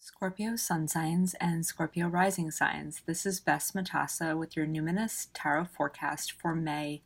Scorpio sun signs and Scorpio rising signs. This is Bess Matassa with your Numinous Tarot forecast for May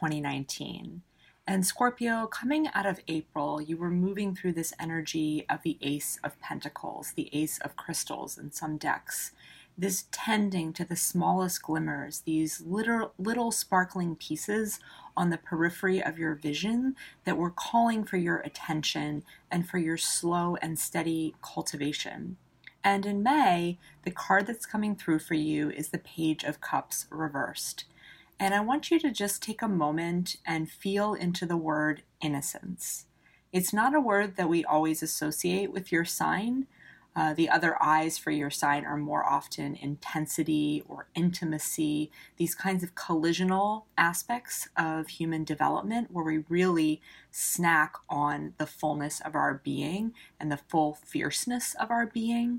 2019. And Scorpio, coming out of April, you were moving through this energy of the Ace of Pentacles, the Ace of Crystals in some decks. This tending to the smallest glimmers, these little sparkling pieces on the periphery of your vision that were calling for your attention and for your slow and steady cultivation. And in May, the card that's coming through for you is the Page of Cups reversed. And I want you to just take a moment and feel into the word innocence. It's not a word that we always associate with your sign. The other eyes for your sign are more often intensity or intimacy, these kinds of collisional aspects of human development where we really snack on the fullness of our being and the full fierceness of our being.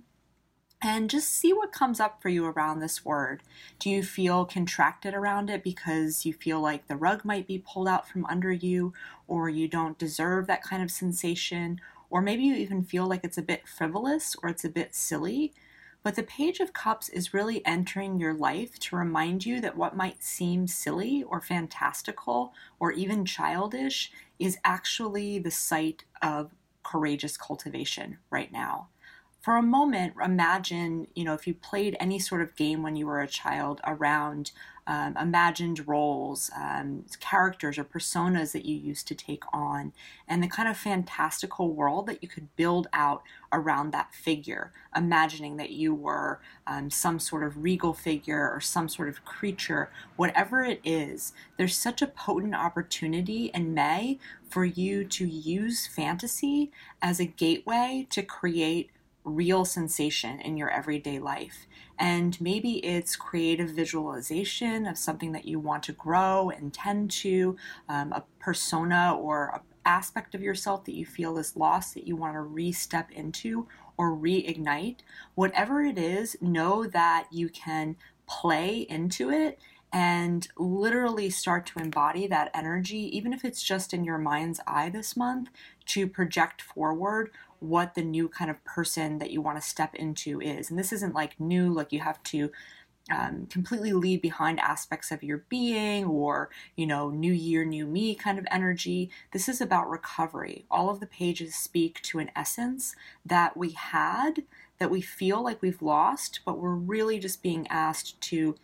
And just see what comes up for you around this word. Do you feel contracted around it because you feel like the rug might be pulled out from under you, or you don't deserve that kind of sensation, or maybe you even feel like it's a bit frivolous or it's a bit silly? But the Page of Cups is really entering your life to remind you that what might seem silly or fantastical or even childish is actually the site of courageous cultivation right now. For a moment, imagine, if you played any sort of game when you were a child around imagined roles, characters or personas that you used to take on, and the kind of fantastical world that you could build out around that figure, imagining that you were some sort of regal figure or some sort of creature, whatever it is. There's such a potent opportunity in May for you to use fantasy as a gateway to create real sensation in your everyday life. And maybe it's creative visualization of something that you want to grow and tend to, a persona or an aspect of yourself that you feel is lost that you want to re-step into or reignite. Whatever it is, know that you can play into it and literally start to embody that energy, even if it's just in your mind's eye this month, to project forward what the new kind of person that you want to step into is. And this isn't like new, like you have to completely leave behind aspects of your being or, new year, new me kind of energy. This is about recovery. All of the pages speak to an essence that we had, that we feel like we've lost, but we're really just being asked to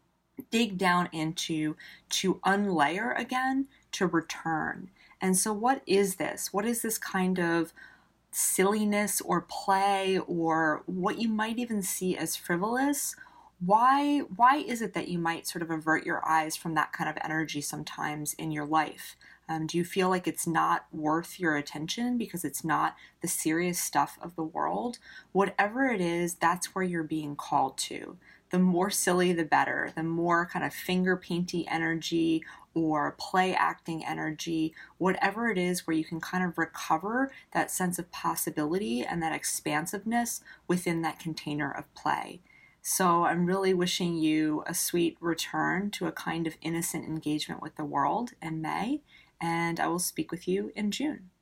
dig down into, to unlayer again, to return. And so what is this? What is this kind of silliness or play, or what you might even see as frivolous? Why is it that you might sort of avert your eyes from that kind of energy sometimes in your life? Do you feel like it's not worth your attention because it's not the serious stuff of the world? Whatever it is, that's where you're being called to. The more silly, the better. The more kind of finger painty energy or play acting energy, whatever it is where you can kind of recover that sense of possibility and that expansiveness within that container of play. So I'm really wishing you a sweet return to a kind of innocent engagement with the world in May, and I will speak with you in June.